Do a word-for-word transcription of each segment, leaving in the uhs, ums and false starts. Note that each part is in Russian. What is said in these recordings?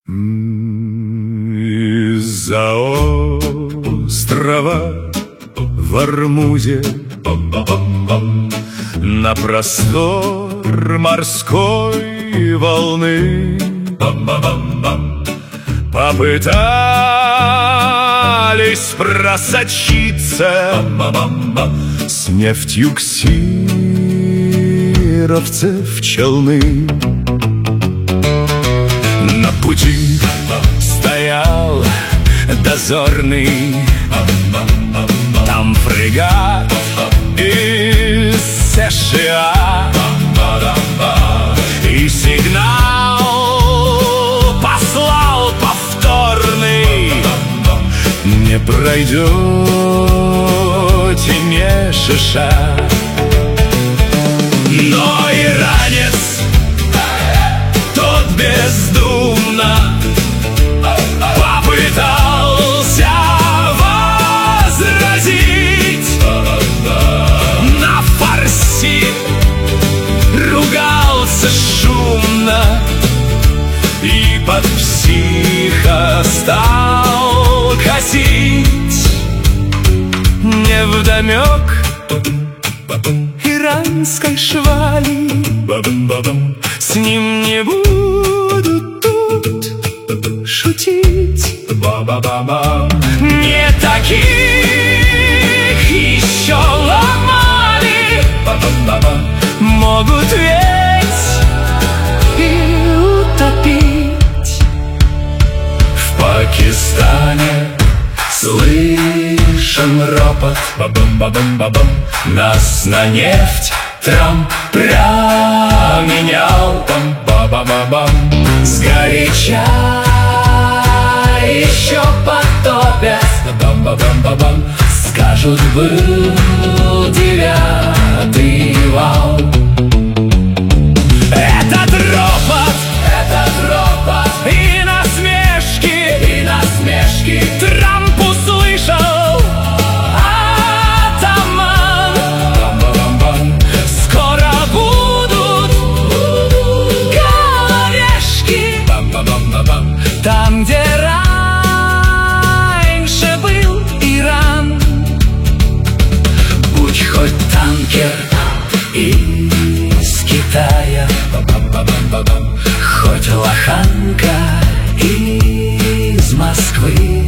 Из-за острова в Армузе на простор морской волны попытались просочиться с нефтью ксировцев челны. На пути стоял дозорный, там фрегат из США, и сигнал послал повторный: не пройдете ни шиша. Но иранец тот бездумно попытался возразить, на фарси ругался шумно и под психа стал косить. Невдомек иранской швали, с ним не буду тут шутить. Не таких еще ломали, могут ведь и утопить. В Пакистане слышен ропот, нас на нефть Трамп променял. Сгоряча еще потопят, скажут, был девятый вал. Этот ропот, этот ропот и насмешки, и насмешки Трамп услышал. Атаман, скоро будут горешки там, где раньше был Иран. Будь хоть танкер из Китая, хоть лоханка из Москвы,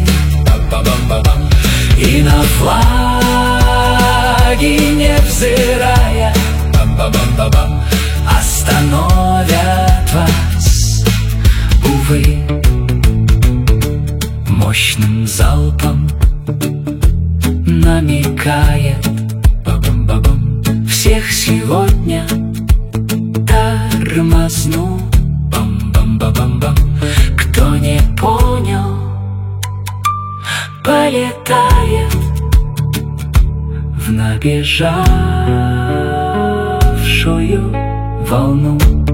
и на флаги не взирая остановят вас, увы, мощным залпом намекает: всех сегодня тормозну. Кто не понял, полетает в набежавшую волну.